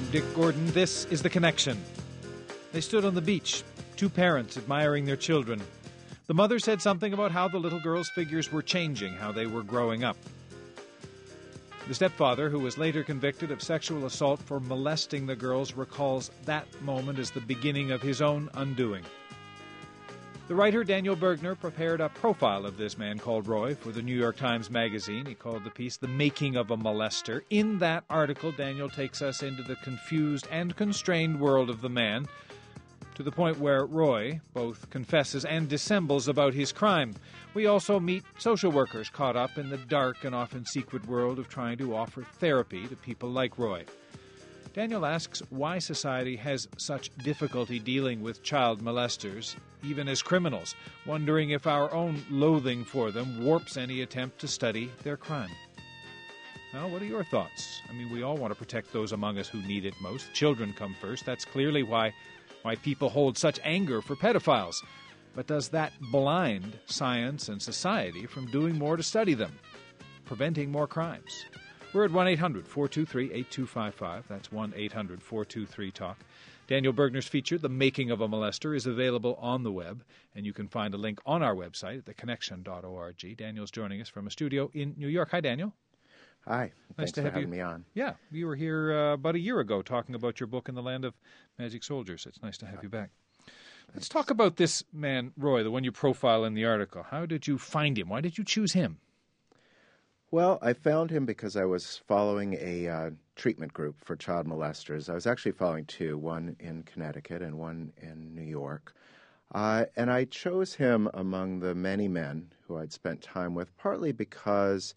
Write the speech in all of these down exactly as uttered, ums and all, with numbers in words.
Dick Gordon. This is The Connection. They stood on the beach, two parents admiring their children. The mother said something about how the little girls' figures were changing, how they were growing up. The stepfather, who was later convicted of sexual assault for molesting the girls, recalls that moment as the beginning of his own undoing. The writer Daniel Bergner prepared a profile of this man called Roy for the New York Times Magazine. He called the piece The Making of a Molester. In that article, Daniel takes us into the confused and constrained world of the man, to the point where Roy both confesses and dissembles about his crime. We also meet social workers caught up in the dark and often secret world of trying to offer therapy to people like Roy. Daniel asks why society has such difficulty dealing with child molesters, even as criminals, wondering if our own loathing for them warps any attempt to study their crime. Well, what are your thoughts? I mean, we all want to protect those among us who need it most. Children come first. That's clearly why, why people hold such anger for pedophiles. But does that blind science and society from doing more to study them, preventing more crimes? We're at one eight hundred four two three eight two five five. That's one eight hundred four two three talk. Daniel Bergner's feature, The Making of a Molester, is available on the web, and you can find a link on our website at the connection dot org. Daniel's joining us from a studio in New York. Hi, Daniel. Hi. Nice Thanks to for have having you. me on. Yeah, you were here uh, about a year ago talking about your book In the Land of Magic Soldiers. It's nice to have you back. Let's talk about this man, Roy, the one you profile in the article. How did you find him? Why did you choose him? Well, I found him because I was following a uh, treatment group for child molesters. I was actually following two, one in Connecticut and one in New York. Uh, and I chose him among the many men who I'd spent time with, partly because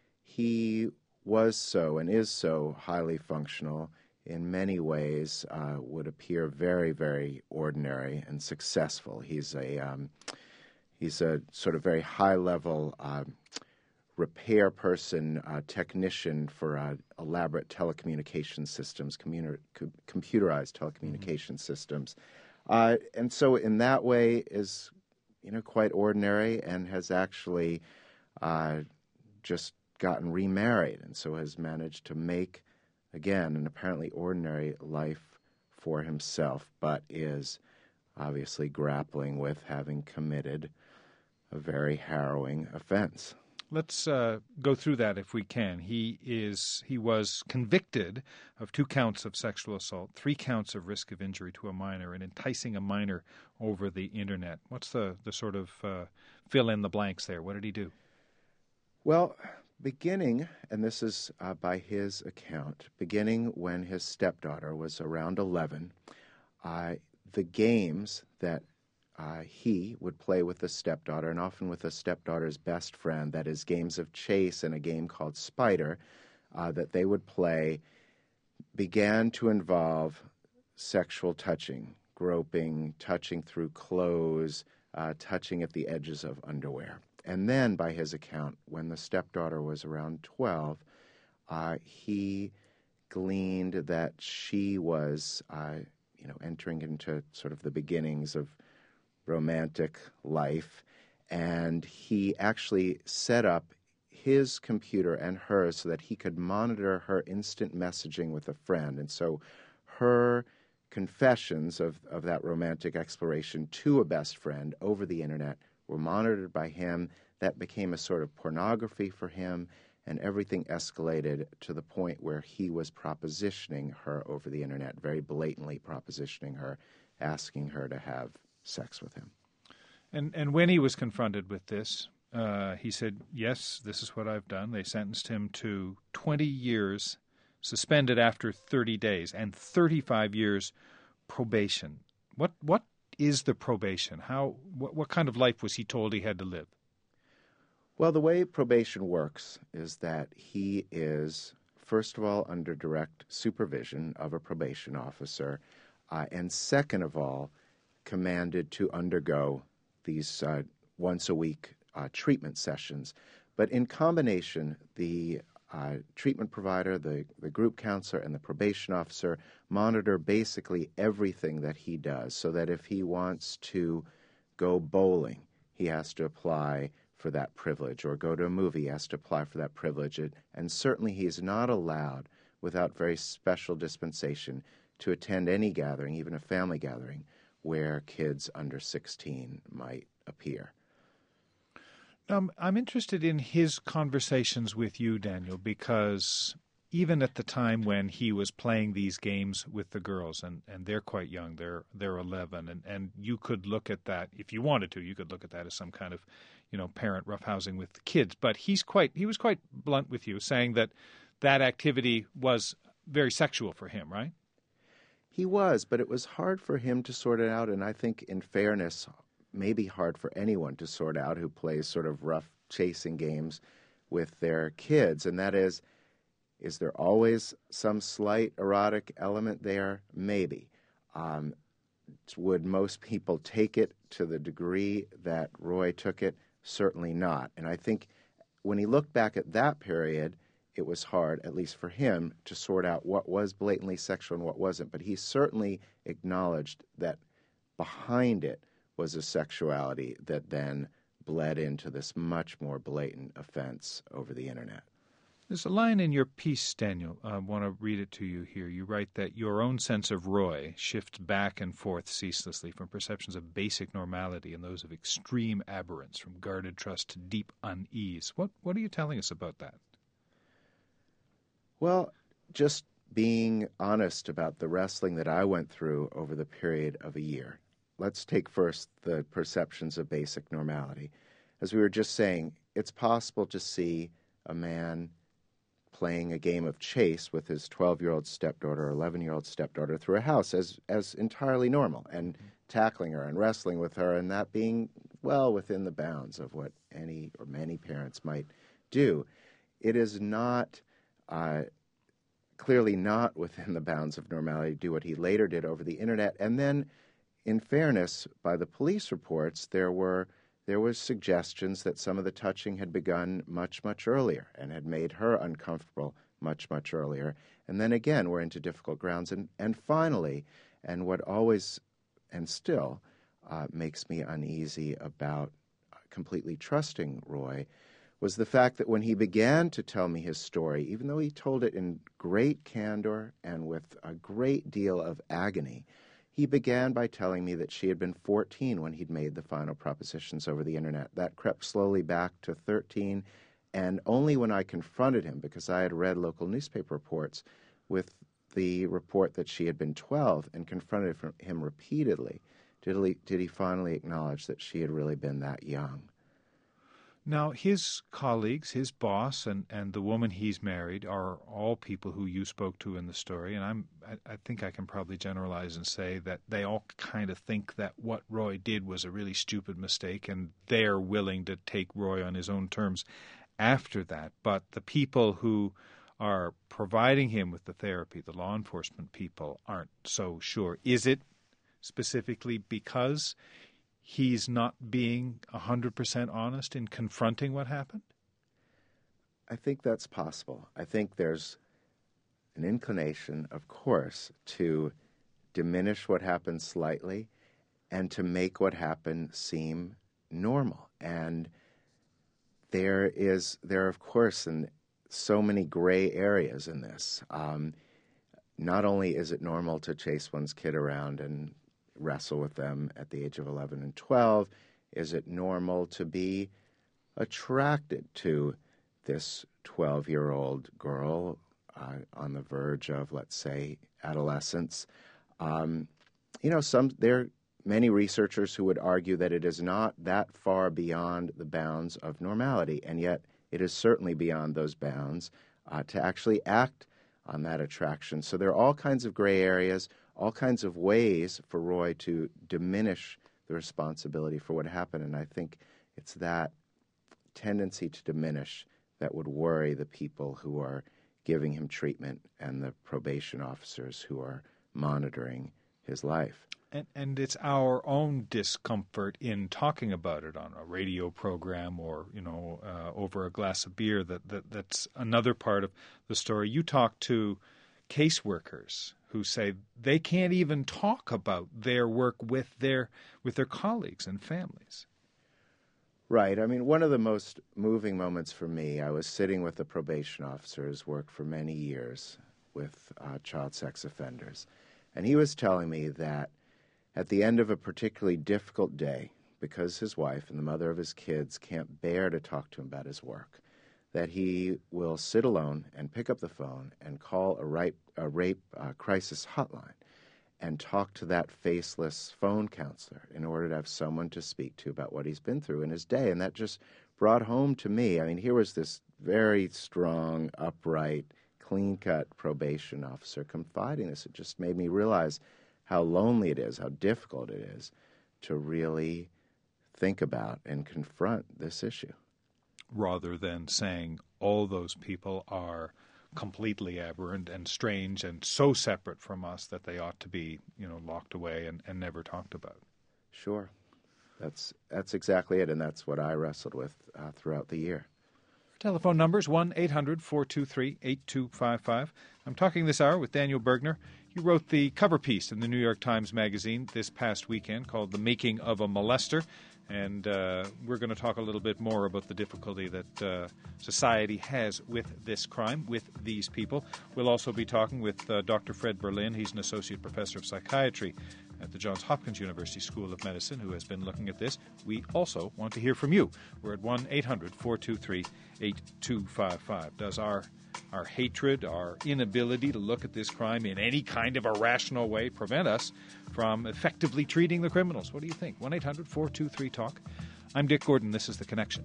he was so and is so highly functional, in many ways uh, would appear very, very ordinary and successful. He's a, um, he's a sort of very high-level uh, repair person, uh, technician for uh, elaborate telecommunication systems, commuter- co- computerized telecommunication mm-hmm. systems. Uh, and so in that way is, you know, quite ordinary and has actually uh, just gotten remarried and so has managed to make, again, an apparently ordinary life for himself, but is obviously grappling with having committed a very harrowing offense. Let's uh, go through that if we can. He is he was convicted of two counts of sexual assault, three counts of risk of injury to a minor, and enticing a minor over the Internet. What's the, the sort of uh, fill in the blanks there? What did he do? Well, beginning, and this is uh, by his account, beginning when his stepdaughter was around eleven, uh, the games that Uh, he would play with the stepdaughter, and often with the stepdaughter's best friend, that is games of chase and a game called Spider, uh, that they would play, began to involve sexual touching, groping, touching through clothes, uh, touching at the edges of underwear. And then, by his account, when the stepdaughter was around twelve, uh, he gleaned that she was, uh, you know, entering into sort of the beginnings of romantic life, and he actually set up his computer and hers so that he could monitor her instant messaging with a friend. And so her confessions of, of that romantic exploration to a best friend over the Internet were monitored by him. That became a sort of pornography for him, and everything escalated to the point where he was propositioning her over the Internet, very blatantly propositioning her, asking her to have sex with him. And and when he was confronted with this, uh, he said, yes, this is what I've done. They sentenced him to twenty years suspended after thirty days and thirty-five years probation. What what is the probation? How what, what kind of life was he told he had to live? Well, the way probation works is that he is, first of all, under direct supervision of a probation officer, uh, and second of all, commanded to undergo these uh, once-a-week uh, treatment sessions. But in combination, the uh, treatment provider, the, the group counselor, and the probation officer monitor basically everything that he does, so that if he wants to go bowling, he has to apply for that privilege, or go to a movie, he has to apply for that privilege. And certainly he is not allowed, without very special dispensation to attend any gathering, even a family gathering, where kids under sixteen might appear. Um, I'm interested in his conversations with you, Daniel, because even at the time when he was playing these games with the girls, and, and they're quite young, they're they're eleven, and, and you could look at that, if you wanted to, you could look at that as some kind of, you know, parent roughhousing with the kids. But he's quite he was quite blunt with you, saying that that activity was very sexual for him, right? He was, but it was hard for him to sort it out, and I think, in fairness, maybe hard for anyone to sort out who plays sort of rough chasing games with their kids, and that is, is there always some slight erotic element there? Maybe. Um, would most people take it to the degree that Roy took it? Certainly not. And I think when he looked back at that period, it was hard, at least for him, to sort out what was blatantly sexual and what wasn't. But he certainly acknowledged that behind it was a sexuality that then bled into this much more blatant offense over the internet. There's a line in your piece, Daniel. I want to read it to you here. You write that your own sense of Roy shifts back and forth ceaselessly from perceptions of basic normality and those of extreme aberrance, from guarded trust to deep unease. What what are you telling us about that? Well, just being honest about the wrestling that I went through over the period of a year. Let's take first the perceptions of basic normality. As we were just saying, it's possible to see a man playing a game of chase with his twelve-year-old stepdaughter or eleven-year-old stepdaughter through a house as, as entirely normal, and tackling her and wrestling with her, and that being well within the bounds of what any or many parents might do. It is not, uh, clearly not within the bounds of normality to do what he later did over the internet. And then, in fairness, by the police reports, there were there was suggestions that some of the touching had begun much, much earlier and had made her uncomfortable much, much earlier. And then again, we're into difficult grounds. And, and finally, and what always and still uh, makes me uneasy about completely trusting Roy, was the fact that when he began to tell me his story, even though he told it in great candor and with a great deal of agony, he began by telling me that she had been fourteen when he'd made the final propositions over the internet. That crept slowly back to thirteen, and only when I confronted him, because I had read local newspaper reports with the report that she had been twelve, and confronted him repeatedly, did he, did he finally acknowledge that she had really been that young. Now, his colleagues, his boss, and, and the woman he's married are all people who you spoke to in the story, and I'm I, I think I can probably generalize and say that they all kind of think that what Roy did was a really stupid mistake, and they're willing to take Roy on his own terms after that. But the people who are providing him with the therapy, the law enforcement people, aren't so sure. Is it specifically because he's not being one hundred percent honest in confronting what happened? I think that's possible. I think there's an inclination, of course, to diminish what happened slightly and to make what happened seem normal. And there is, there are, of course, in so many gray areas in this. Um, not only is it normal to chase one's kid around and wrestle with them at the age of eleven and twelve, is it normal to be attracted to this twelve-year-old girl uh, on the verge of, let's say, adolescence? Um, you know, some there are many researchers who would argue that it is not that far beyond the bounds of normality, and yet it is certainly beyond those bounds uh, to actually act on that attraction. So there are all kinds of gray areas, all kinds of ways for Roy to diminish the responsibility for what happened, and I think it's that tendency to diminish that would worry the people who are giving him treatment and the probation officers who are monitoring his life. And, and it's our own discomfort in talking about it on a radio program or, you know, uh, over a glass of beer that, that that's another part of the story. You talk to caseworkers who say they can't even talk about their work with their with their colleagues and families. Right. I mean, one of the most moving moments for me, I was sitting with a probation officer who's worked for many years, with uh, child sex offenders. And he was telling me that at the end of a particularly difficult day, because his wife and the mother of his kids can't bear to talk to him about his work, that he will sit alone and pick up the phone and call a rape, a rape uh, crisis hotline and talk to that faceless phone counselor in order to have someone to speak to about what he's been through in his day. And that just brought home to me, I mean, here was this very strong, upright, clean-cut probation officer confiding this. It just made me realize how lonely it is, how difficult it is to really think about and confront this issue. Rather than saying all those people are completely aberrant and strange and so separate from us that they ought to be, you know, locked away and, and never talked about. Sure. That's that's exactly it, and that's what I wrestled with uh, throughout the year. Telephone numbers one eight hundred four two three eight two five five. I'm talking this hour with Daniel Bergner. He wrote the cover piece in the New York Times Magazine this past weekend called The Making of a Molester. And uh, we're going to talk a little bit more about the difficulty that uh, society has with this crime, with these people. We'll also be talking with uh, Doctor Fred Berlin. He's an associate professor of psychiatry at the Johns Hopkins University School of Medicine, who has been looking at this. We also want to hear from you. We're at one eight hundred four two three eight two five five. Does our our hatred, our inability to look at this crime in any kind of a rational way prevent us from effectively treating the criminals? What do you think? one eight hundred four two three talk. I'm Dick Gordon. This is The Connection.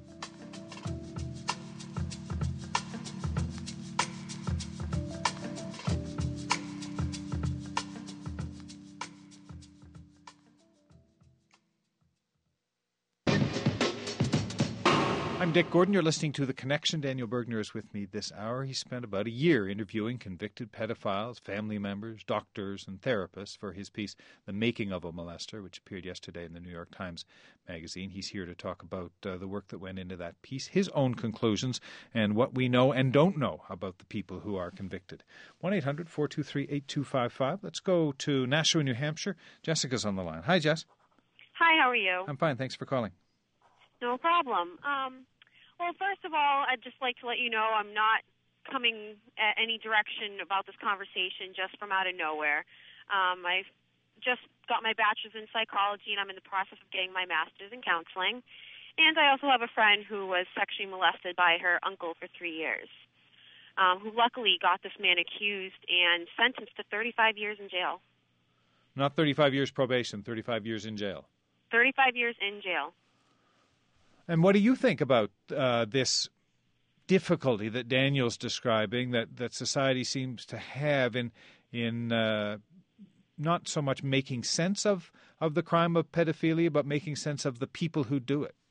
I'm Dick Gordon. You're listening to The Connection. Daniel Bergner is with me this hour. He spent about a year interviewing convicted pedophiles, family members, doctors, and therapists for his piece, The Making of a Molester, which appeared yesterday in the New York Times Magazine. He's here to talk about uh, the work that went into that piece, his own conclusions, and what we know and don't know about the people who are convicted. one eight hundred four two three eight two five five. Let's go to Nashua, New Hampshire. Jessica's on the line. Hi, Jess. Hi, how are you? I'm fine. Thanks for calling. No problem. Um, well, first of all, I'd just like to let you know I'm not coming at any direction about this conversation just from out of nowhere. Um, I've just got my bachelor's in psychology, and I'm in the process of getting my master's in counseling. And I also have a friend who was sexually molested by her uncle for three years, um, who luckily got this man accused and sentenced to thirty-five years in jail. Not thirty-five years probation, thirty-five years in jail. thirty-five years in jail. And what do you think about uh, this difficulty that Daniel's describing, that, that society seems to have in in uh, not so much making sense of, of the crime of pedophilia, but making sense of the people who do it?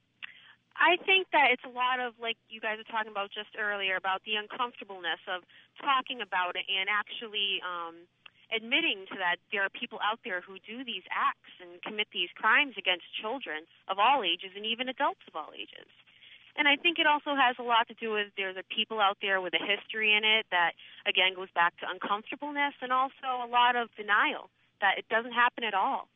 I think that it's a lot of, like you guys were talking about just earlier, about the uncomfortableness of talking about it and actually um, admitting to that there are people out there who do these acts and commit these crimes against children of all ages and even adults of all ages. And I think it also has a lot to do with there's a people out there with a history in it that, again, goes back to uncomfortableness and also a lot of denial that it doesn't happen at all.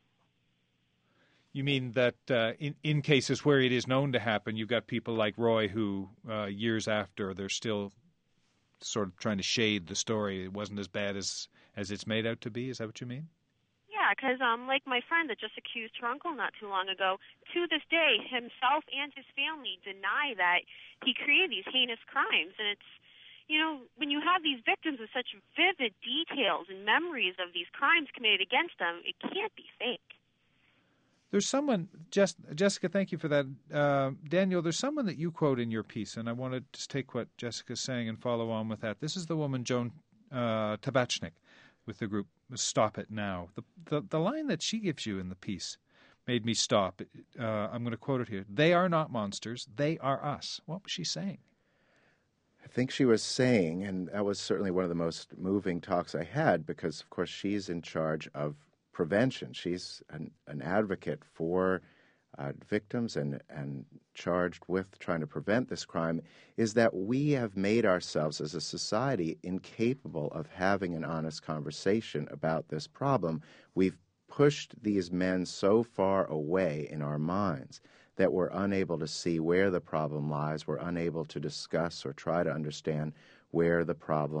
You mean that uh, in, in cases where it is known to happen, you've got people like Roy who, uh, years after, they're still sort of trying to shade the story. It wasn't as bad as, as it's made out to be. Is that what you mean? Yeah, because um, like my friend that just accused her uncle not too long ago, to this day, himself and his family deny that he created these heinous crimes. And it's, you know, when you have these victims with such vivid details and memories of these crimes committed against them, it can't be fake. There's someone, Jess, Jessica, thank you for that. Uh, Daniel, there's someone that you quote in your piece, and I want to just take what Jessica's saying and follow on with that. This is the woman, Joan uh, Tabachnik, with the group Stop It Now. The, the, the line that she gives you in the piece made me stop. Uh, I'm going to quote it here. They are not monsters. They are us. What was she saying? I think she was saying, and that was certainly one of the most moving talks I had, because, of course, she's in charge of prevention. She's an, an advocate for uh, victims and, and charged with trying to prevent this crime, is that we have made ourselves as a society incapable of having an honest conversation about this problem. We've pushed these men so far away in our minds that we're unable to see where the problem lies. We're unable to discuss or try to understand where the problem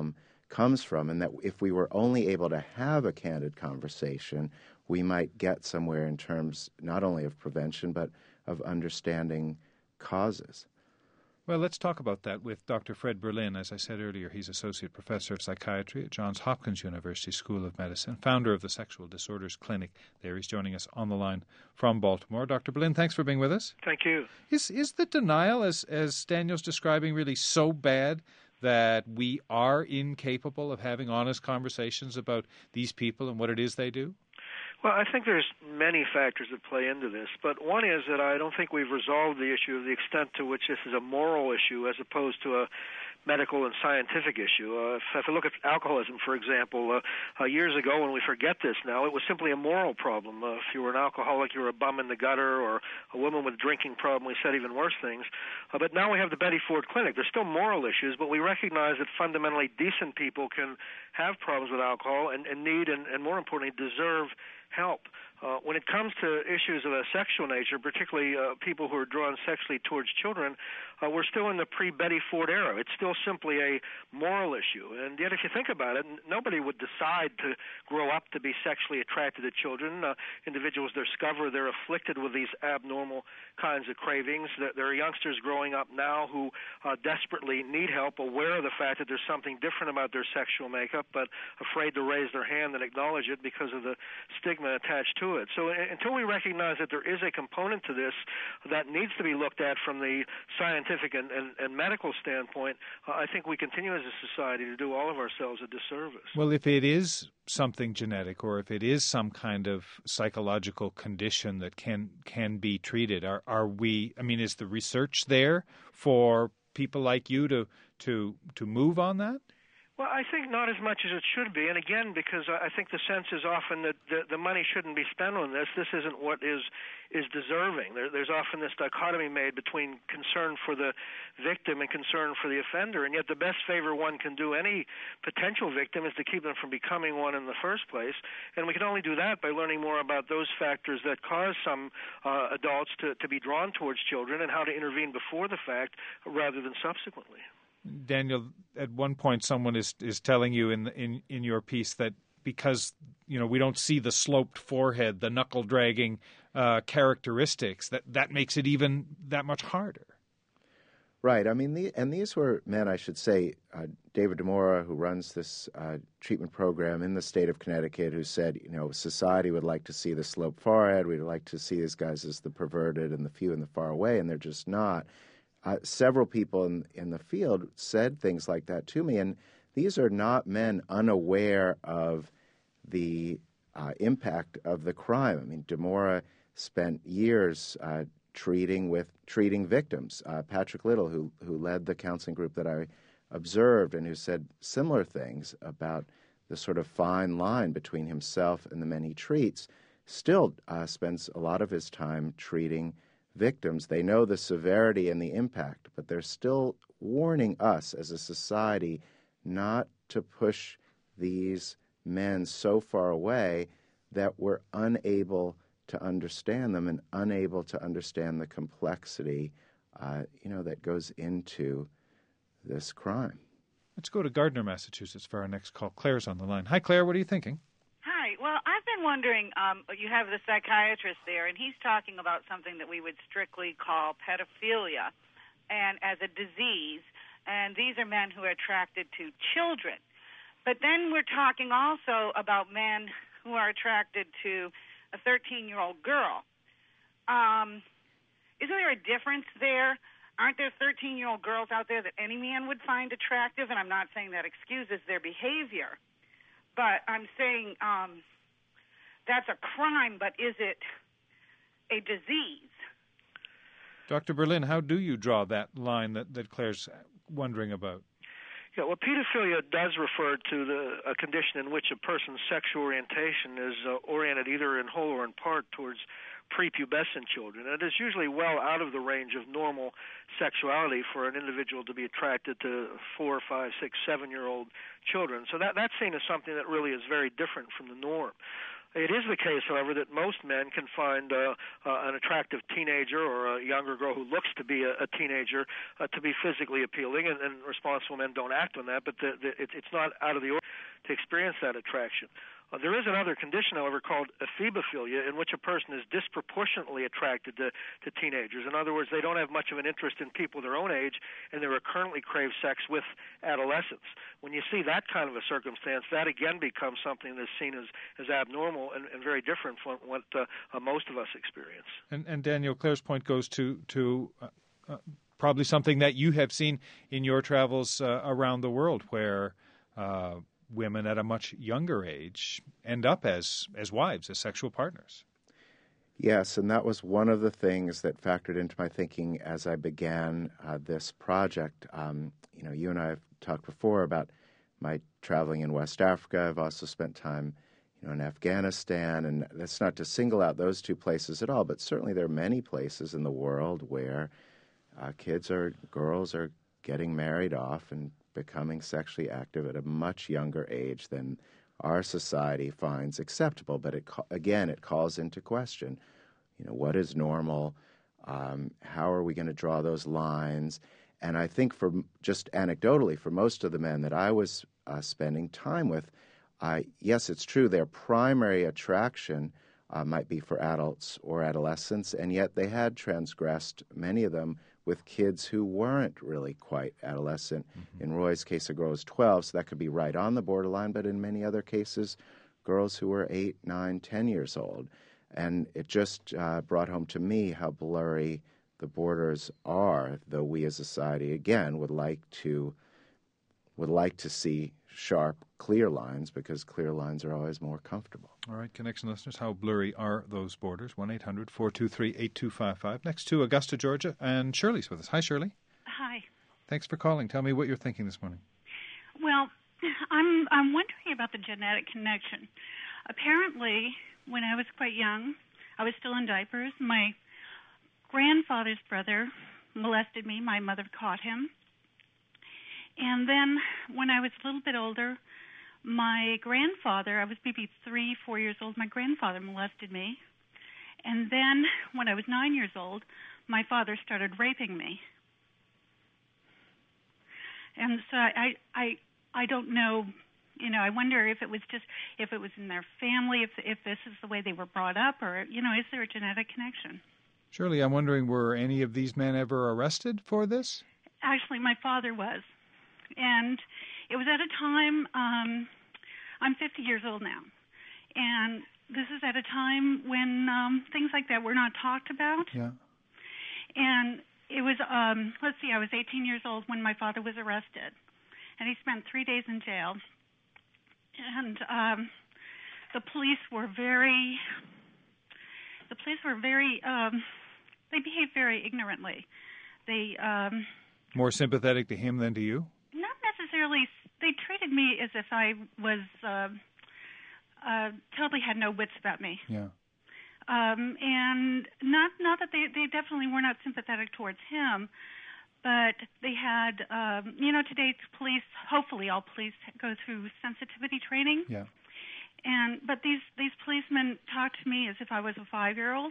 comes from, and that if we were only able to have a candid conversation, we might get somewhere in terms not only of prevention, but of understanding causes. Well, let's talk about that with Doctor Fred Berlin. As I said earlier, he's Associate Professor of Psychiatry at Johns Hopkins University School of Medicine, founder of the Sexual Disorders Clinic there. He's joining us on the line from Baltimore. Doctor Berlin, thanks for being with us. Thank you. Is is the denial, as, as Daniel's describing, really so bad that we are incapable of having honest conversations about these people and what it is they do? Well, I think there's many factors that play into this, but one is that I don't think we've resolved the issue of the extent to which this is a moral issue as opposed to a medical and scientific issue. Uh, if, if I look at alcoholism, for example, uh, uh, years ago, when we forget this now, it was simply a moral problem. Uh, if you were an alcoholic, you were a bum in the gutter, or a woman with a drinking problem, we said even worse things. Uh, but now we have the Betty Ford Clinic. There's still moral issues, but we recognize that fundamentally decent people can have problems with alcohol and, and need, and, and more importantly, deserve help. Uh, when it comes to issues of a sexual nature, particularly uh, people who are drawn sexually towards children, uh, we're still in the pre-Betty Ford era. It's still simply a moral issue. And yet, if you think about it, nobody would decide to grow up to be sexually attracted to children. Uh, individuals discover they're afflicted with these abnormal kinds of cravings. There are youngsters growing up now who uh, desperately need help, aware of the fact that there's something different about their sexual makeup, but afraid to raise their hand and acknowledge it because of the stigma attached to it. So until we recognize that there is a component to this that needs to be looked at from the scientific and, and, and medical standpoint, uh, I think we continue as a society to do all of ourselves a disservice. Well, if it is something genetic or if it is some kind of psychological condition that can can be treated, are are we, I mean, is the research there for people like you to to to move on that? Well, I think not as much as it should be. And again, because I think the sense is often that the, the money shouldn't be spent on this. This isn't what is is deserving. There, there's often this dichotomy made between concern for the victim and concern for the offender. And yet the best favor one can do any potential victim is to keep them from becoming one in the first place. And we can only do that by learning more about those factors that cause some uh, adults to, to be drawn towards children and how to intervene before the fact rather than subsequently. Daniel, at one point someone is, is telling you in, in in your piece that because, you know, we don't see the sloped forehead, the knuckle-dragging uh, characteristics, that, that makes it even that much harder. Right. I mean, the, and these were men, I should say, uh, David DeMora, who runs this uh, treatment program in the state of Connecticut, who said, you know, society would like to see the sloped forehead. We'd like to see these guys as the perverted and the few and the far away, and they're just not. Uh, several people in, in the field said things like that to me, and these are not men unaware of the uh, impact of the crime. I mean, DeMora spent years uh, treating with treating victims. Uh, Patrick Little, who who led the counseling group that I observed, and who said similar things about the sort of fine line between himself and the men he treats, still uh, spends a lot of his time treating victims. They know the severity and the impact, but they're still warning us as a society not to push these men so far away that we're unable to understand them and unable to understand the complexity, uh, you know, that goes into this crime. Let's go to Gardner, Massachusetts for our next call. Claire's on the line. Hi, Claire. What are you thinking? Hi. Well, I've been wondering, um, you have the psychiatrist there, and he's talking about something that we would strictly call pedophilia and as a disease, and these are men who are attracted to children. But then we're talking also about men who are attracted to a thirteen-year-old girl. Um, isn't there a difference there? Aren't there thirteen-year-old girls out there that any man would find attractive? And I'm not saying that excuses their behavior, but I'm saying um, that's a crime, but is it a disease? Doctor Berlin, how do you draw that line that, that Claire's wondering about? Yeah, well, pedophilia does refer to the, a condition in which a person's sexual orientation is uh, oriented either in whole or in part towards prepubescent children. And it is usually well out of the range of normal sexuality for an individual to be attracted to four, five, six, seven-year-old children. So that that's seen as something that really is very different from the norm. It is the case, however, that most men can find uh, uh, an attractive teenager or a younger girl who looks to be a, a teenager uh, to be physically appealing, and, and responsible men don't act on that, but the, the, it, it's not out of the ordinary to experience that attraction. Uh, there is another condition, however, called ephebophilia, in which a person is disproportionately attracted to, to teenagers. In other words, they don't have much of an interest in people their own age, and they recurrently crave sex with adolescents. When you see that kind of a circumstance, that again becomes something that's seen as, as abnormal and, and very different from what uh, uh, most of us experience. And, and Daniel, Claire's point goes to, to uh, uh, probably something that you have seen in your travels uh, around the world, where uh, women at a much younger age end up as, as wives, as sexual partners. Yes, and that was one of the things that factored into my thinking as I began uh, this project. Um, you know, you and I have talked before about my traveling in West Africa. I've also spent time, you know, in Afghanistan, and that's not to single out those two places at all, but certainly there are many places in the world where uh, kids or girls are getting married off and becoming sexually active at a much younger age than our society finds acceptable. But it, again, it calls into question, you know, what is normal? Um, how are we going to draw those lines? And I think for just anecdotally, for most of the men that I was uh, spending time with, uh, yes, it's true, their primary attraction uh, might be for adults or adolescents, and yet they had transgressed, many of them, with kids who weren't really quite adolescent. Mm-hmm. In Roy's case, a girl was twelve, so that could be right on the borderline, but in many other cases, girls who were eight, nine, ten years old. And it just uh, brought home to me how blurry the borders are, though we as a society, again, would like to would like to see sharp, clear lines, because clear lines are always more comfortable. All right, Connection listeners, how blurry are those borders? one eight hundred four two three eight two five five. Next to Augusta, Georgia, and Shirley's with us. Hi, Shirley. Hi. Thanks for calling. Tell me what you're thinking this morning. Well, I'm I'm wondering about the genetic connection. Apparently, when I was quite young, I was still in diapers. My grandfather's brother molested me. My mother caught him. And then when I was a little bit older, my grandfather, I was maybe three, four years old, my grandfather molested me. And then when I was nine years old, my father started raping me. And so I, I, I don't know, you know, I wonder if it was just, if it was in their family, if if this is the way they were brought up, or, you know, is there a genetic connection? Shirley, I'm wondering, were any of these men ever arrested for this? Actually, my father was. And it was at a time, um, I'm fifty years old now, and this is at a time when um, things like that were not talked about. Yeah. And it was, um, let's see, I was eighteen years old when my father was arrested, and he spent three days in jail. And um, the police were very, the police were very, um, they behaved very ignorantly. They um, More sympathetic to him than to you? Not necessarily. They treated me as if I was uh, uh, totally had no wits about me. Yeah. Um, and not not that they, they definitely were not sympathetic towards him, but they had, um, you know, today's police, hopefully all police go through sensitivity training. Yeah. And but these, these policemen talked to me as if I was a five-year-old.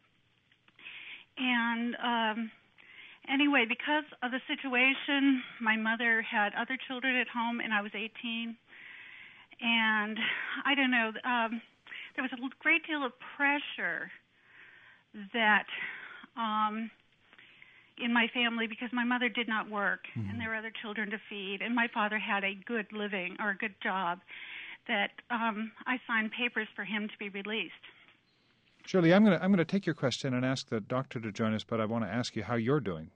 And um, anyway, because of the situation, my mother had other children at home, and I was eighteen. And I don't know, um, there was a great deal of pressure that um, in my family, because my mother did not work, mm-hmm. and there were other children to feed, and my father had a good living or a good job, that um, I signed papers for him to be released. Shirley, I'm going to I'm going to take your question and ask the doctor to join us, but I want to ask you how you're doing.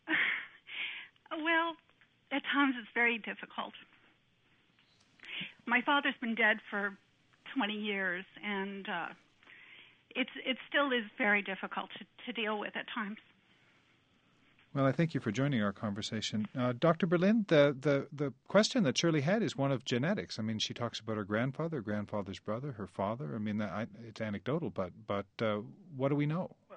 Well, at times it's very difficult. My father's been dead for twenty years, and uh, it's it still is very difficult to, to deal with at times. Well, I thank you for joining our conversation. Uh, Doctor Berlin, the, the, the question that Shirley had is one of genetics. I mean, she talks about her grandfather, grandfather's brother, her father. I mean, I, it's anecdotal, but but uh, what do we know?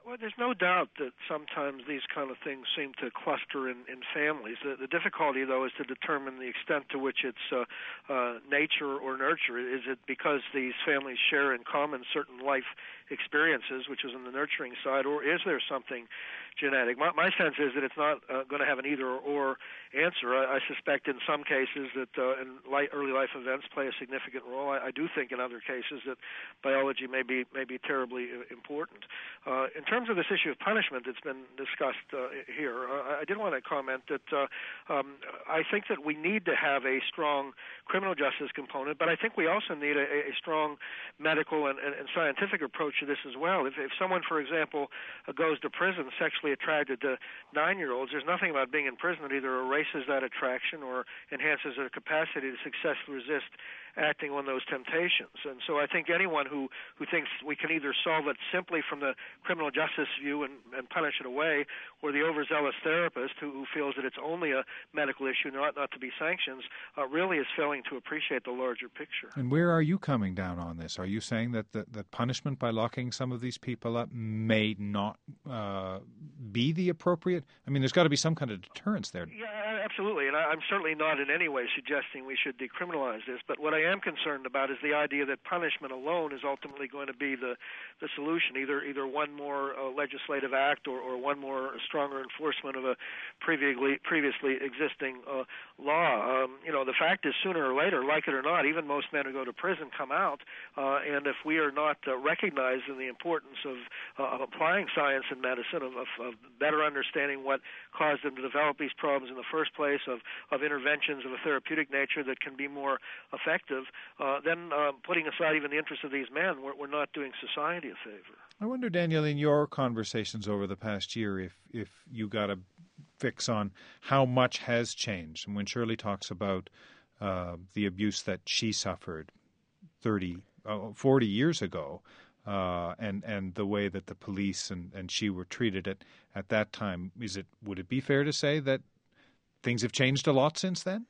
Well, there's no doubt that sometimes these kind of things seem to cluster in, in families. The, the difficulty, though, is to determine the extent to which it's uh, uh, nature or nurture. Is it because these families share in common certain life experiences, which is on the nurturing side, or is there something genetic? My, my sense is that it's not uh, going to have an either-or answer. I, I suspect in some cases that uh, in light, early life events play a significant role. I, I do think in other cases that biology may be, may be terribly important. Uh, in terms of this issue of punishment that's been discussed uh, here, uh, I did want to comment that uh, um, I think that we need to have a strong criminal justice component, but I think we also need a, a strong medical and, and, and scientific approach to this as well. If, if someone, for example, uh, goes to prison sexually attracted to nine-year-olds, there's nothing about being in prison that either erases that attraction or enhances their capacity to successfully resist acting on those temptations. And so I think anyone who, who thinks we can either solve it simply from the criminal justice view and, and punish it away, or the overzealous therapist who, who feels that it's only a medical issue and ought not to be sanctions, uh, really is failing to appreciate the larger picture. And where are you coming down on this? Are you saying that, that, that punishment by locking some of these people up may not uh, be the appropriate? I mean, there's got to be some kind of deterrence there. Yeah, absolutely. And I, I'm certainly not in any way suggesting we should decriminalize this, but what I am concerned about is the idea that punishment alone is ultimately going to be the, the solution, either either one more uh, legislative act or, or one more stronger enforcement of a previously previously existing uh, law. Um, you know, the fact is, sooner or later, like it or not, even most men who go to prison come out, uh, and if we are not uh, recognizing the importance of, uh, of applying science and medicine, of, of, of better understanding what caused them to develop these problems in the first place, of, of interventions of a therapeutic nature that can be more effective, uh, then uh, putting aside even the interests of these men, we're, we're not doing society a favor. I wonder, Daniel, in your conversations over the past year, if if you got a fix on how much has changed. And when Shirley talks about uh, the abuse that she suffered thirty, uh, forty years ago, uh, and and the way that the police and, and she were treated at, at that time, is it would it be fair to say that things have changed a lot since then?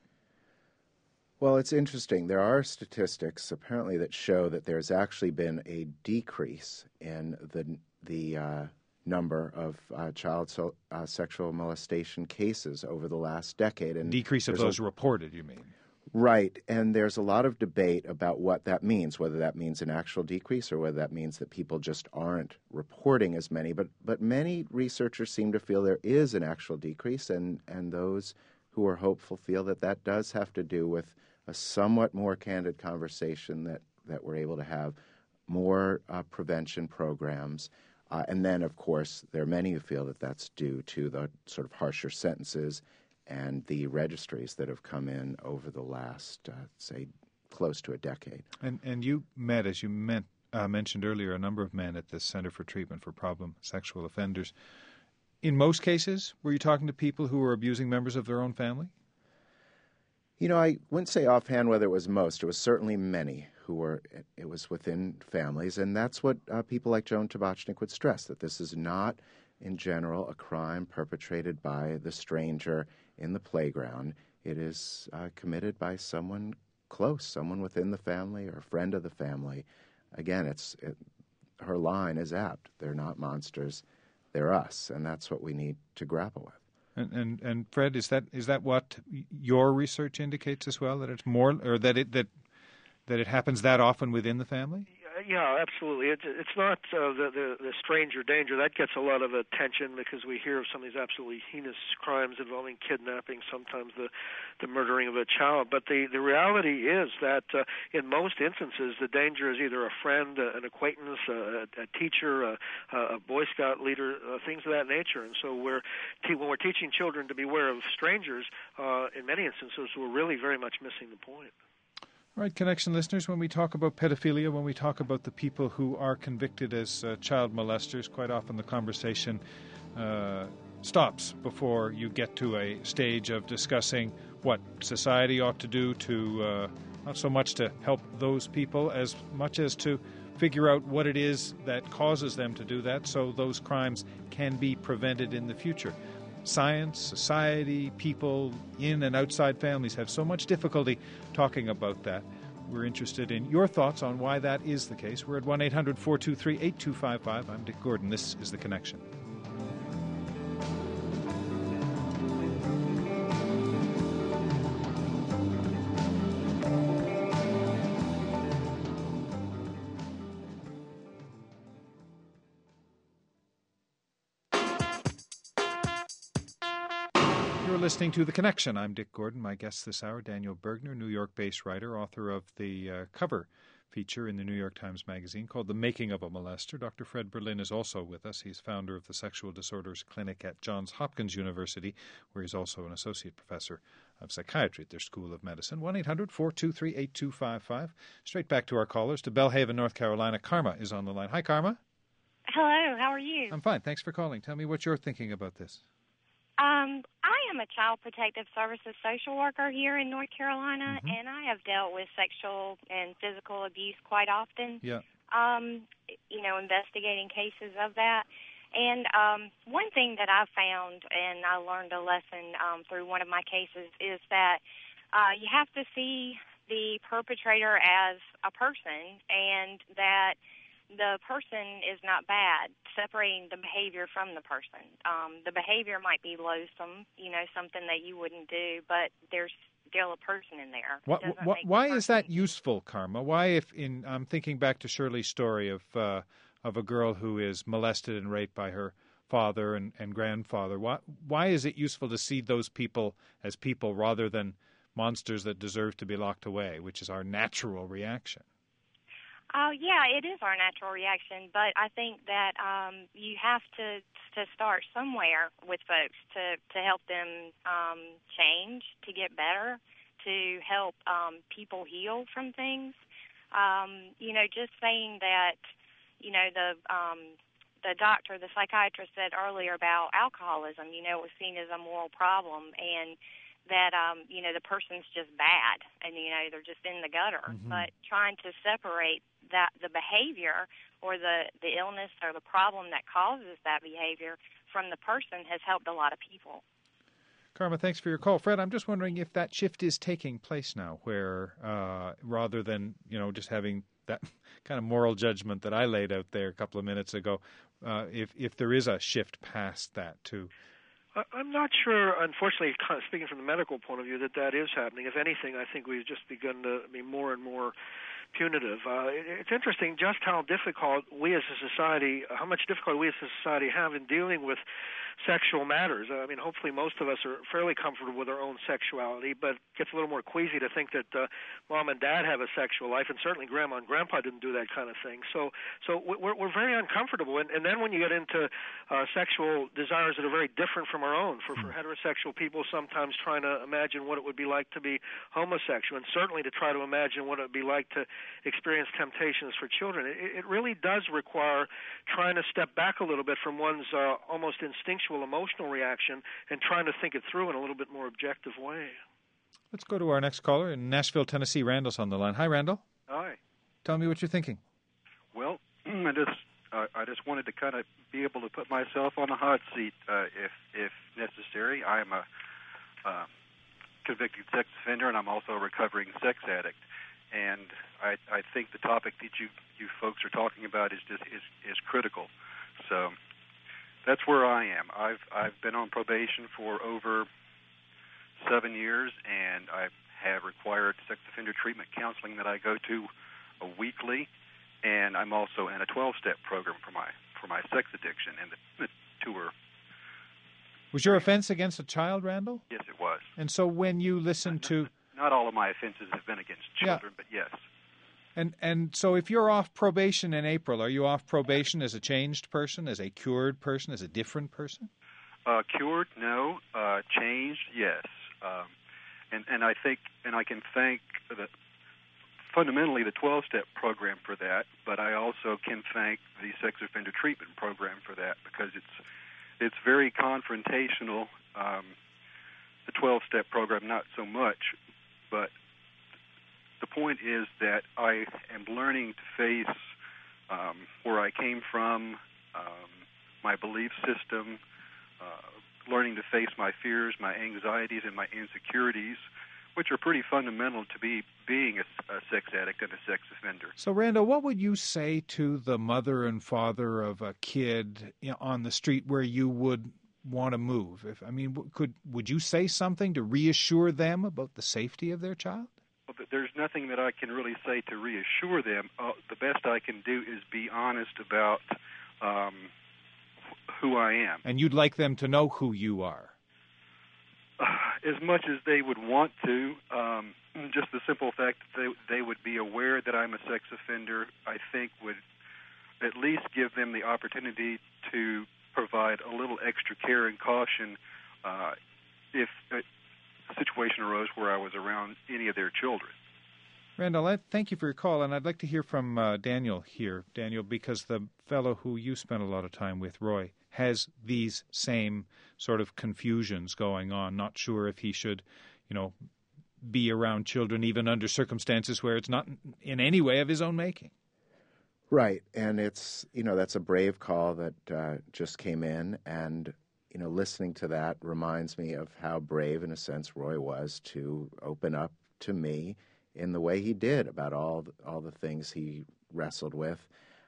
Well, it's interesting. There are statistics apparently that show that there's actually been a decrease in the the uh, number of uh, child so, uh, sexual molestation cases over the last decade. And decrease of those a, reported, you mean? Right, and there's a lot of debate about what that means, whether that means an actual decrease or whether that means that people just aren't reporting as many. But but many researchers seem to feel there is an actual decrease, and, and those who are hopeful feel that that does have to do with a somewhat more candid conversation that, that we're able to have, more uh, prevention programs. Uh, and then, of course, there are many who feel that that's due to the sort of harsher sentences and the registries that have come in over the last, uh, say, close to a decade. And and you met, as you meant, uh, mentioned earlier, a number of men at the Center for Treatment for Problem Sexual Offenders. In most cases, were you talking to people who were abusing members of their own family? You know, I wouldn't say offhand whether it was most. It was certainly many who were, it was within families. And that's what uh, people like Joan Tabachnik would stress, that this is not, in general, a crime perpetrated by the stranger in the playground. It is uh, committed by someone close, someone within the family or a friend of the family. Again, it's it, her line is apt. They're not monsters, they're us. And that's what we need to grapple with. And, and and Fred, is that is that what your research indicates as well? That it's more, or that it that that it happens that often within the family? Yeah, absolutely. It's it's not uh, the, the the stranger danger that gets a lot of attention because we hear of some of these absolutely heinous crimes involving kidnapping, sometimes the the murdering of a child. But the the reality is that uh, in most instances, the danger is either a friend, uh, an acquaintance, a, a teacher, a, a Boy Scout leader, uh, things of that nature. And so we're te- when we're teaching children to beware of strangers, uh, in many instances, we're really very much missing the point. All right, Connection listeners, when we talk about pedophilia, when we talk about the people who are convicted as uh, child molesters, quite often the conversation uh, stops before you get to a stage of discussing what society ought to do to, uh, not so much to help those people as much as to figure out what it is that causes them to do that so those crimes can be prevented in the future. Science, society, people in and outside families have so much difficulty talking about that. we're interested in your thoughts on why that is the case. We're at one eight hundred four two three eight two five five. I'm Dick Gordon. This is The Connection. Listening to The Connection. I'm Dick Gordon. My guest this hour, Daniel Bergner, New York-based writer, author of the uh, cover feature in the New York Times Magazine called The Making of a Molester. Doctor Fred Berlin is also with us. He's founder of the Sexual Disorders Clinic at Johns Hopkins University, where he's also an associate professor of psychiatry at their School of Medicine. one eight hundred four two three eight two five five. Straight back to our callers. To Belhaven, North Carolina, Karma is on the line. Hi, Karma. Hello, how are you? I'm fine. Thanks for calling. Tell me what you're thinking about this. Um, I am a child protective services social worker here in North Carolina, mm-hmm. and I have dealt with sexual and physical abuse quite often. Yeah. Um, you know, investigating cases of that. And um, one thing that I found, and I learned a lesson um, through one of my cases, is that uh, you have to see the perpetrator as a person, and that the person is not bad, separating the behavior from the person. Um, the behavior might be loathsome, you know, something that you wouldn't do, but there's still a person in there. What, what, why is that useful, Karma? Why, if in I'm thinking back to Shirley's story of uh, of a girl who is molested and raped by her father and, and grandfather, why, why is it useful to see those people as people rather than monsters that deserve to be locked away, which is our natural reaction? Oh, yeah, it is our natural reaction, but I think that um, you have to to start somewhere with folks to, to help them um, change, to get better, to help um, people heal from things. Um, you know, just saying that, you know, the um, the doctor, the psychiatrist said earlier about alcoholism, you know, it was seen as a moral problem, and that, um, you know, the person's just bad, and, you know, they're just in the gutter. Mm-hmm. But trying to separate that the behavior or the, the illness or the problem that causes that behavior from the person has helped a lot of people. Karma, thanks for your call. Fred, I'm just wondering if that shift is taking place now, where uh, rather than, you know, just having that kind of moral judgment that I laid out there a couple of minutes ago, uh, if, if there is a shift past that too. I'm not sure, unfortunately, speaking from the medical point of view, that that is happening. If anything, I think we've just begun to be more and more punitive. Uh, it, it's interesting just how difficult we as a society, how much difficulty we as a society have in dealing with sexual matters. I mean, hopefully most of us are fairly comfortable with our own sexuality, but it gets a little more queasy to think that uh, mom and dad have a sexual life, and certainly grandma and grandpa didn't do that kind of thing. So so we're, we're very uncomfortable. And, and then when you get into uh, sexual desires that are very different from our own, for, for heterosexual people sometimes trying to imagine what it would be like to be homosexual, and certainly to try to imagine what it would be like to experience temptations for children, it, it really does require trying to step back a little bit from one's uh, almost instinctual emotional reaction and trying to think it through in a little bit more objective way. Let's go to our next caller in Nashville, Tennessee. Randall's on the line. Hi, Randall. Hi. Tell me what you're thinking. Well, I just uh, I just wanted to kind of be able to put myself on the hot seat uh, if if necessary. I am a uh, convicted sex offender, and I'm also a recovering sex addict. And I, I think the topic that you, you folks are talking about is just is, is critical. So that's where I am. I've I've been on probation for over seven years, and I have required sex offender treatment counseling that I go to uh, weekly, and I'm also in a twelve-step program for my for my sex addiction, and the, the two are. Was your offense against a child, Randall? Yes, it was. And so when you listen not, to... Not all of my offenses have been against children, yeah. but yes. And and so if you're off probation in April, are you off probation as a changed person, as a cured person, as a different person? Uh, cured, no. Uh, changed, yes. Um, and, and I think, and I can thank the, fundamentally the twelve-step program for that, but I also can thank the sex offender treatment program for that, because it's it's very confrontational. Um, the twelve-step program, not so much, but the point is that I am learning to face um, where I came from, um, my belief system, uh, learning to face my fears, my anxieties, and my insecurities which are pretty fundamental to be being a, a sex addict and a sex offender. So, Randall, what would you say to the mother and father of a kid, you know, on the street where you would want to move? If I mean, could would you say something to reassure them about the safety of their child? Well, there's nothing that I can really say to reassure them. Uh, the best I can do is be honest about um, who I am. And you'd like them to know who you are? Uh, as much as they would want to. Um, just the simple fact that they, they would be aware that I'm a sex offender, I think would at least give them the opportunity to provide a little extra care and caution uh, if a situation arose where I was around any of their children. Randall, I thank you for your call, and I'd like to hear from uh, Daniel here. Daniel, because the fellow who you spent a lot of time with, Roy, has these same sort of confusions going on, not sure if he should, you know, be around children even under circumstances where it's not in any way of his own making. Right, and it's, you know, that's a brave call that uh, just came in, and, you know, listening to that reminds me of how brave, in a sense, Roy was to open up to me in the way he did about all the, all the things he wrestled with.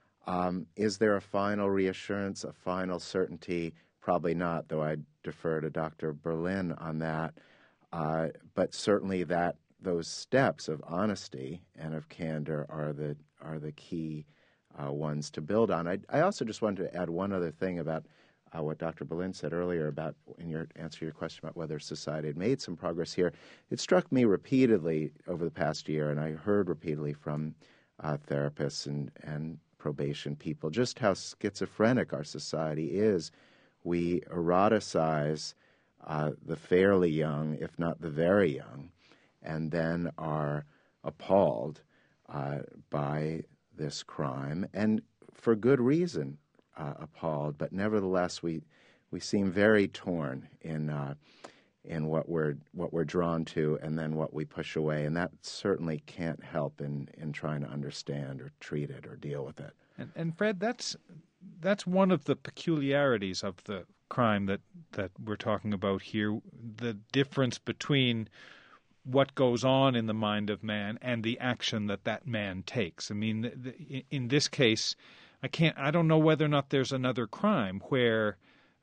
Um, is there a final reassurance, a final certainty? Probably not, though I'd defer to Doctor Berlin on that. Uh, but certainly that those steps of honesty and of candor are the are the key uh, ones to build on. I, I also just wanted to add one other thing about uh, what Doctor Berlin said earlier about in your answer to your question about whether society had made some progress here. It struck me repeatedly over the past year, and I heard repeatedly from uh, therapists and, and probation people just how schizophrenic our society is. We eroticize uh, the fairly young, if not the very young, and then are appalled uh, by this crime, and for good reason uh, appalled. But nevertheless, we we seem very torn in uh, in what we're what we're drawn to, and then what we push away, and that certainly can't help in, in trying to understand or treat it or deal with it. And, and Fred, that's that's one of the peculiarities of the crime that, that we're talking about here, the difference between what goes on in the mind of man and the action that that man takes. I mean, the, the, in this case, I can't, I don't know whether or not there's another crime where,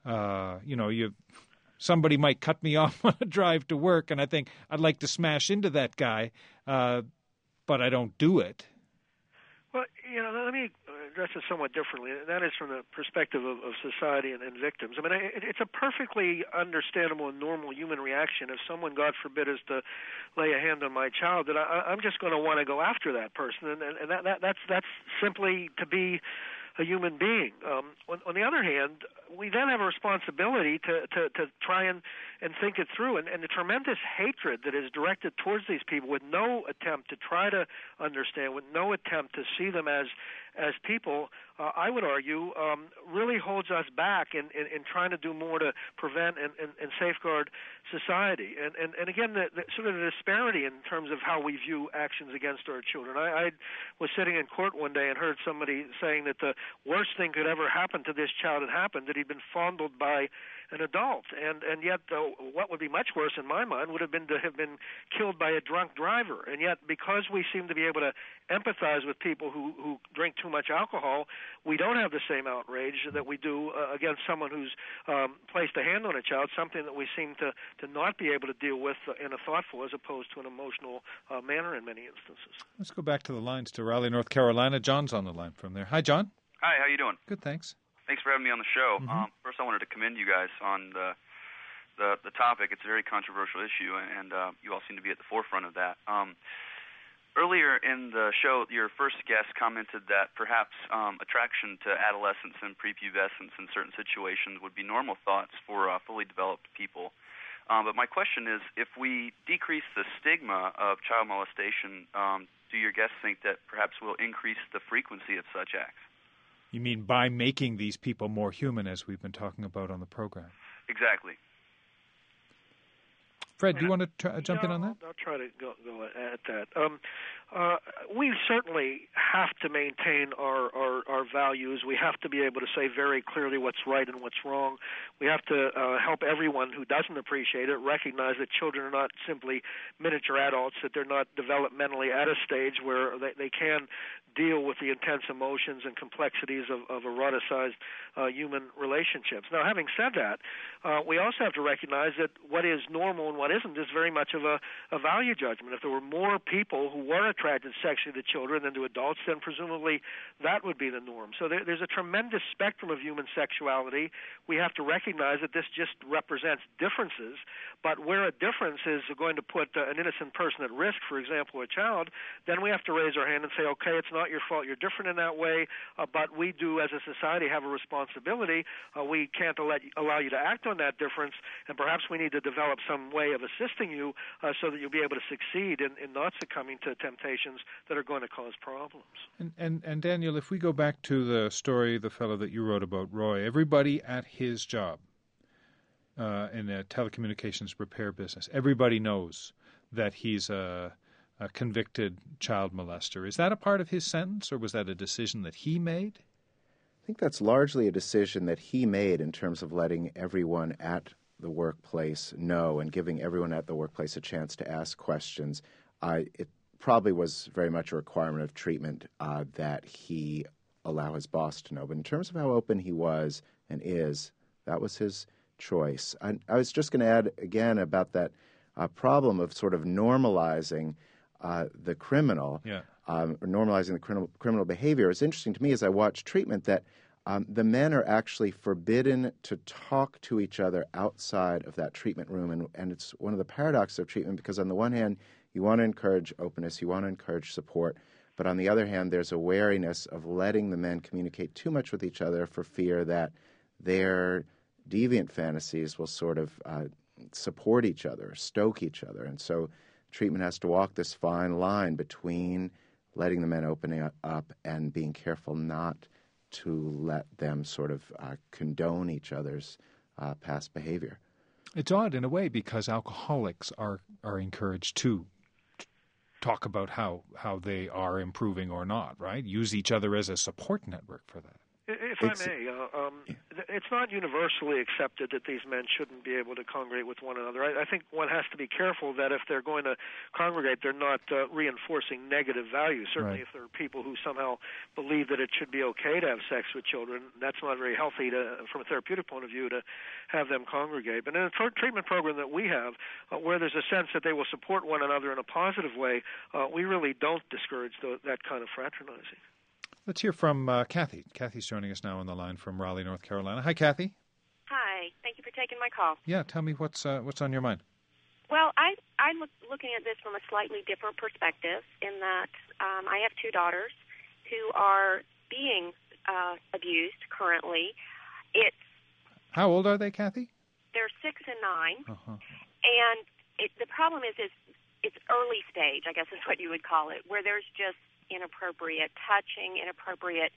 uh, you know, you somebody might cut me off on a drive to work, and I think I'd like to smash into that guy, uh, but I don't do it. Well, you know, let me address it somewhat differently. That is from the perspective of, of society and, and victims. I mean, it, it's a perfectly understandable and normal human reaction. If someone, God forbid, is to lay a hand on my child, that I, I'm just going to want to go after that person, and, and that, that, that's that's simply to be a human being. Um, on, on the other hand, we then have a responsibility to, to, to try and, and think it through. And, and the tremendous hatred that is directed towards these people with no attempt to try to understand, with no attempt to see them as as people, uh, I would argue, um, really holds us back in, in, in trying to do more to prevent and, and, and safeguard society. And, and, and again, the, the sort of the disparity in terms of how we view actions against our children. I, I was sitting in court one day and heard somebody saying that the worst thing could ever happen to this child had happened, that he'd been fondled by an adult. And, and yet, uh, what would be much worse in my mind would have been to have been killed by a drunk driver. And yet, because we seem to be able to empathize with people who, who drink too much alcohol, we don't have the same outrage that we do uh, against someone who's um, placed a hand on a child, something that we seem to, to not be able to deal with in a thoughtful as opposed to an emotional uh, manner in many instances. Let's go back to the lines to Raleigh, North Carolina. John's on the line from there. Hi, John. Hi, how you doing? Good, thanks. Thanks for having me on the show. Mm-hmm. Um, first, I wanted to commend you guys on the the, the topic. It's a very controversial issue, and uh, you all seem to be at the forefront of that. Um, earlier in the show, your first guest commented that perhaps um, attraction to adolescence and prepubescence in certain situations would be normal thoughts for uh, fully developed people. Um, but my question is, if we decrease the stigma of child molestation, um, do your guests think that perhaps we'll increase the frequency of such acts? You mean by making these people more human, as we've been talking about on the program? Exactly. Fred, do you want to try, jump yeah, in on that? I'll, I'll try to go, go at that. Um, Uh, we certainly have to maintain our, our, our values. We have to be able to say very clearly what's right and what's wrong. We have to uh, help everyone who doesn't appreciate it recognize that children are not simply miniature adults, that they're not developmentally at a stage where they, they can deal with the intense emotions and complexities of, of eroticized uh, human relationships. Now, having said that, uh, we also have to recognize that what is normal and what isn't is very much of a, a value judgment. If there were more people who were attracted sexually to children than to adults, then presumably that would be the norm. So there, there's a tremendous spectrum of human sexuality. We have to recognize that this just represents differences, but where a difference is going to put uh, an innocent person at risk, for example, a child, then we have to raise our hand and say, okay, it's not your fault, you're different in that way, uh, but we do as a society have a responsibility. Uh, we can't allow, allow you to act on that difference, and perhaps we need to develop some way of assisting you uh, so that you'll be able to succeed in, in not succumbing to temptations that are going to cause problems. And, and, and Daniel, if we go back to the story, the fellow that you wrote about, Roy, everybody at his job uh, in a telecommunications repair business, everybody knows that he's a, a convicted child molester. Is that a part of his sentence, or was that a decision that he made? I think that's largely a decision that he made in terms of letting everyone at the workplace know and giving everyone at the workplace a chance to ask questions. Uh, it probably was very much a requirement of treatment uh, that he allow his boss to know. But in terms of how open he was and is, that was his choice. I, I was just going to add again about that uh, problem of sort of normalizing uh, the criminal, yeah. um, or normalizing the criminal, criminal behavior. It's interesting to me as I watch treatment that um, the men are actually forbidden to talk to each other outside of that treatment room. And, and it's one of the paradoxes of treatment because on the one hand, you want to encourage openness, you want to encourage support, but on the other hand, there's a wariness of letting the men communicate too much with each other for fear that their deviant fantasies will sort of uh, support each other, stoke each other. And so treatment has to walk this fine line between letting the men open up and being careful not to let them sort of uh, condone each other's uh, past behavior. It's odd in a way because alcoholics are, are encouraged to talk about how, how they are improving or not, right? Use each other as a support network for that. If It's- I may, uh, um, th- it's not universally accepted that these men shouldn't be able to congregate with one another. I, I think one has to be careful that if they're going to congregate, they're not uh, reinforcing negative values. Certainly Right. if there are people who somehow believe that it should be okay to have sex with children, that's not very healthy to, from a therapeutic point of view to have them congregate. But in a tr- treatment program that we have, uh, where there's a sense that they will support one another in a positive way, uh, we really don't discourage the, that kind of fraternizing. Let's hear from uh, Kathy. Kathy's joining us now on the line from Raleigh, North Carolina. Hi, Kathy. Hi. Thank you for taking my call. Yeah, tell me what's uh, what's on your mind. Well, I, I'm look, looking at this from a slightly different perspective in that um, I have two daughters who are being uh, abused currently. It's How old are they, Kathy? They're six and nine, Uh-huh. and it, the problem is, is it's early stage, I guess is what you would call it, where there's just inappropriate touching, inappropriate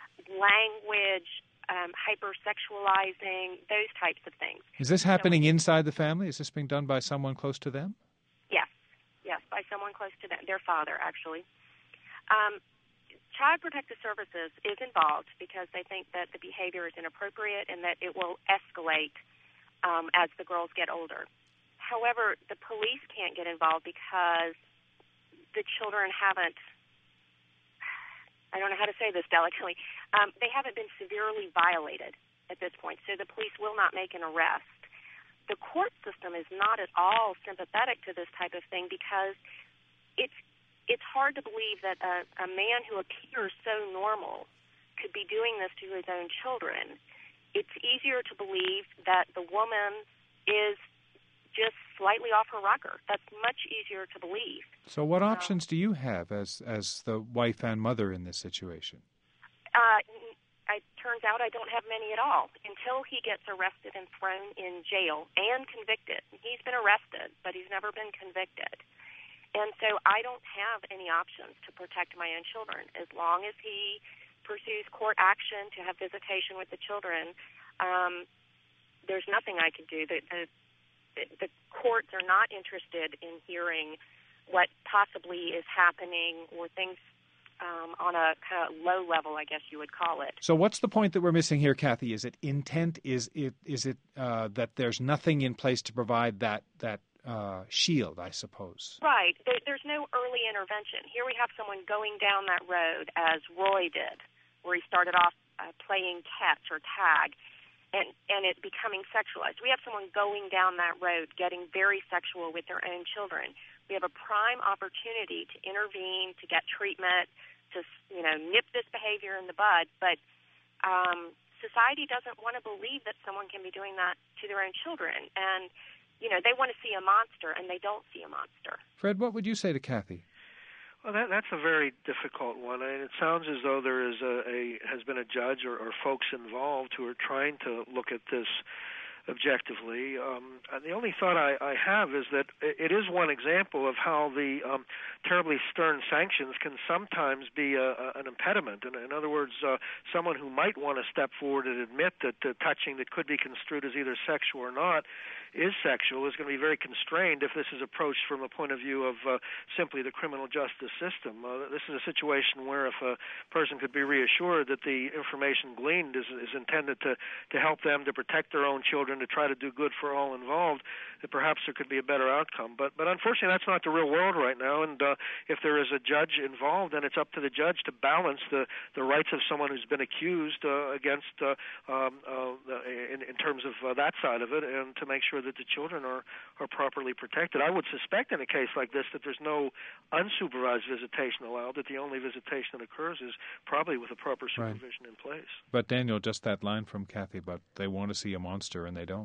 language, um, hypersexualizing, those types of things. Is this happening inside the family? Is this being done by someone close to them? Yes, yes, by someone close to them, their father, actually. Um, Child Protective Services is involved because they think that the behavior is inappropriate and that it will escalate um, as the girls get older. However, the police can't get involved because the children haven't, I don't know how to say this delicately, um, they haven't been severely violated at this point, so the police will not make an arrest. The court system is not at all sympathetic to this type of thing because it's it's hard to believe that a, a man who appears so normal could be doing this to his own children. It's easier to believe that the woman is just slightly off her rocker. That's much easier to believe. So what options do you have as as the wife and mother in this situation? Uh, it turns out I don't have many at all until he gets arrested and thrown in jail and convicted. He's been arrested, but he's never been convicted. And so I don't have any options to protect my own children. As long as he pursues court action to have visitation with the children, um, there's nothing I could do. The, the, the courts are not interested in hearing what possibly is happening or things um, on a kind of low level, I guess you would call it. So what's the point that we're missing here, Kathy? Is it intent? Is it is it uh, that there's nothing in place to provide that that uh, shield, I suppose? Right. There, there's no early intervention. Here we have someone going down that road, as Roy did, where he started off uh, playing catch or tag, and, and it becoming sexualized. We have someone going down that road, getting very sexual with their own children. We have a prime opportunity to intervene, to get treatment, to, you know, nip this behavior in the bud. But um, society doesn't want to believe that someone can be doing that to their own children. And, you know, they want to see a monster, and they don't see a monster. Fred, what would you say to Kathy? Well, that, that's a very difficult one. I mean, it sounds as though there is a, a has been a judge or, or folks involved who are trying to look at this objectively. Um, the only thought I, I have is that it is one example of how the um, terribly stern sanctions can sometimes be a, a, an impediment. In, in other words, uh, someone who might want to step forward and admit that uh, touching that could be construed as either sexual or not is sexual is going to be very constrained if this is approached from a point of view of uh, simply the criminal justice system. Uh, this is a situation where if a person could be reassured that the information gleaned is, is intended to, to help them to protect their own children, to try to do good for all involved, that perhaps there could be a better outcome. But but unfortunately, that's not the real world right now. And uh, if there is a judge involved, then it's up to the judge to balance the, the rights of someone who's been accused uh, against uh, um, uh, in, in terms of uh, that side of it, and to make sure that the children are, are properly protected. I would suspect in a case like this that there's no unsupervised visitation allowed, that the only visitation that occurs is probably with a proper supervision right. in place. But Daniel, just that line from Kathy, but they want to see a monster and they don't.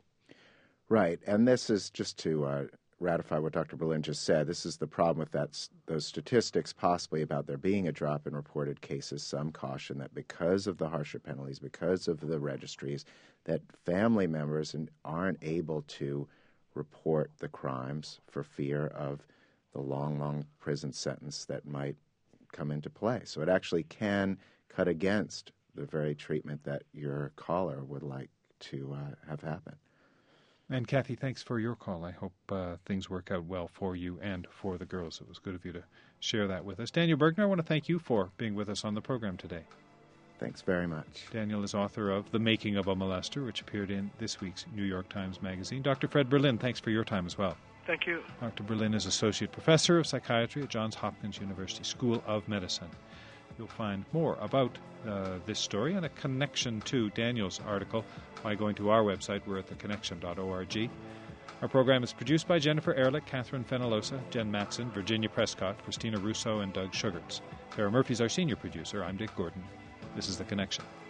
Right, and this is just to uh, ratify what Doctor Berlin just said. This is the problem with that those statistics, possibly about there being a drop in reported cases. Some caution that because of the harsher penalties, because of the registries, that family members aren't able to report the crimes for fear of the long, long prison sentence that might come into play. So it actually can cut against the very treatment that your caller would like to uh, have happen. And Kathy, thanks for your call. I hope uh, things work out well for you and for the girls. It was good of you to share that with us. Daniel Bergner, I want to thank you for being with us on the program today. Thanks very much. Daniel is author of The Making of a Molester, which appeared in this week's New York Times Magazine. Doctor Fred Berlin, thanks for your time as well. Thank you. Doctor Berlin is Associate Professor of Psychiatry at Johns Hopkins University School of Medicine. You'll find more about uh, this story and a connection to Daniel's article by going to our website. We're at the connection dot org. Our program is produced by Jennifer Ehrlich, Catherine Fenalosa, Jen Matson, Virginia Prescott, Christina Russo, and Doug Sugarts. Tara Murphy's our senior producer. I'm Dick Gordon. This is The Connection.